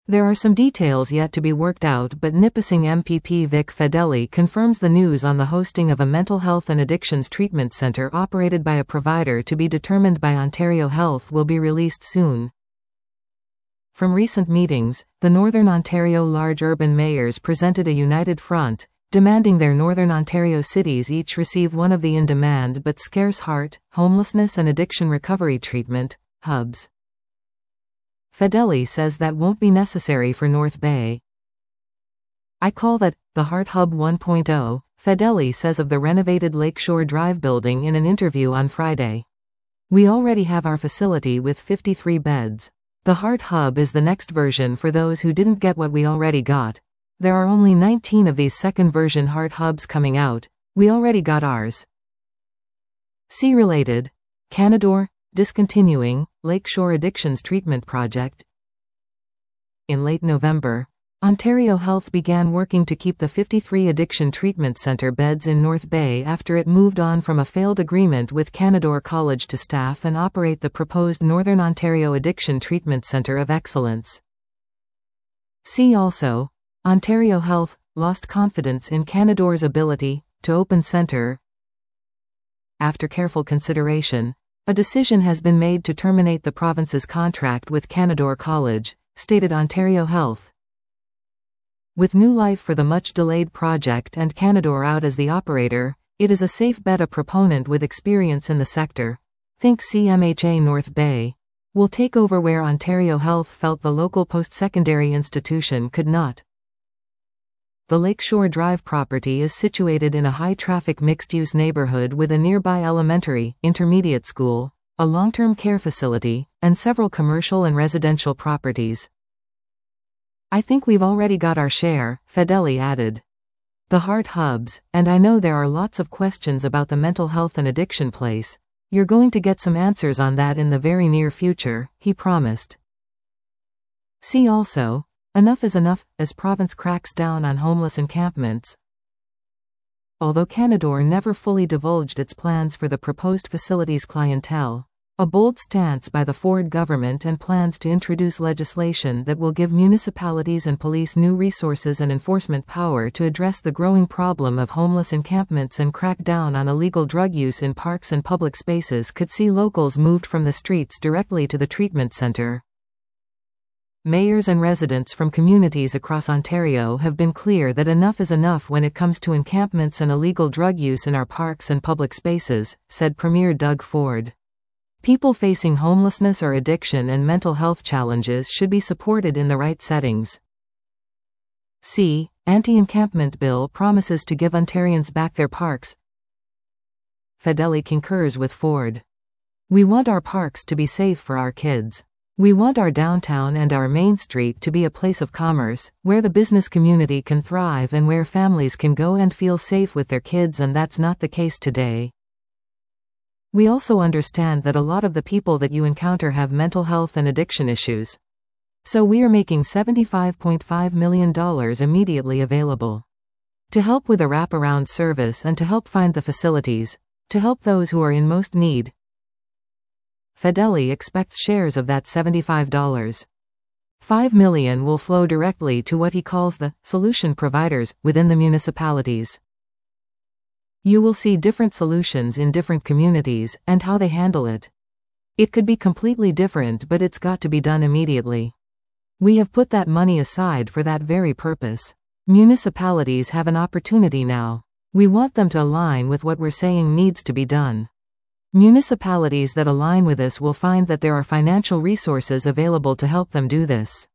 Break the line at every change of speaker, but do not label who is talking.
There are some details yet to be worked out, but Nipissing MPP Vic Fedeli confirms the news on the hosting of a mental health and addictions treatment centre operated by a provider to be determined by Ontario Health will be released soon. From recent meetings, the Northern Ontario large urban mayors presented a united front, demanding their Northern Ontario cities each receive one of the in-demand but scarce heart, homelessness and addiction recovery treatment hubs. Fedeli says that won't be necessary for North Bay. I call that the Heart Hub 1.0, Fedeli says of the renovated Lakeshore Drive building in an interview on Friday. We already have our facility with 53 beds. The Heart Hub is the next version for those who didn't get what we already got. There are only 19 of these second version Heart Hubs coming out. We already got ours. See related. Canadore discontinuing Lakeshore Addictions Treatment Project. In late November, Ontario Health began working to keep the 53 addiction treatment centre beds in North Bay after it moved on from a failed agreement with Canadore College to staff and operate the proposed Northern Ontario Addiction Treatment Centre of Excellence. See also, Ontario Health lost confidence in Canadore's ability to open centre. After careful consideration, a decision has been made to terminate the province's contract with Canadore College, stated Ontario Health. With new life for the much-delayed project and Canadore out as the operator, it is a safe bet a proponent with experience in the sector, think CMHA North Bay, will take over where Ontario Health felt the local post-secondary institution could not. The Lakeshore Drive property is situated in a high-traffic mixed-use neighborhood with a nearby elementary, intermediate school, a long-term care facility, and several commercial and residential properties. I think we've already got our share, Fedeli added. The Heart Hubs, and I know there are lots of questions about the mental health and addiction place. You're going to get some answers on that in the very near future, he promised. See also, enough is enough, as province cracks down on homeless encampments. Although Canadore never fully divulged its plans for the proposed facility's clientele, a bold stance by the Ford government and plans to introduce legislation that will give municipalities and police new resources and enforcement power to address the growing problem of homeless encampments and crack down on illegal drug use in parks and public spaces could see locals moved from the streets directly to the treatment centre. Mayors and residents from communities across Ontario have been clear that enough is enough when it comes to encampments and illegal drug use in our parks and public spaces, said Premier Doug Ford. People facing homelessness or addiction and mental health challenges should be supported in the right settings. See, Anti-Encampment Bill promises to give Ontarians back their parks. Fedeli concurs with Ford. We want our parks to be safe for our kids. We want our downtown and our main street to be a place of commerce, where the business community can thrive and where families can go and feel safe with their kids, and that's not the case today. We also understand that a lot of the people that you encounter have mental health and addiction issues. So we are making $75.5 million immediately available to help with a wraparound service and to help find the facilities, to help those who are in most need. Fedeli expects shares of that $75.5 million will flow directly to what he calls the solution providers within the municipalities. You will see different solutions in different communities and how they handle it. It could be completely different, but it's got to be done immediately. We have put that money aside for that very purpose. Municipalities have an opportunity now. We want them to align with what we're saying needs to be done. Municipalities that align with us will find that there are financial resources available to help them do this.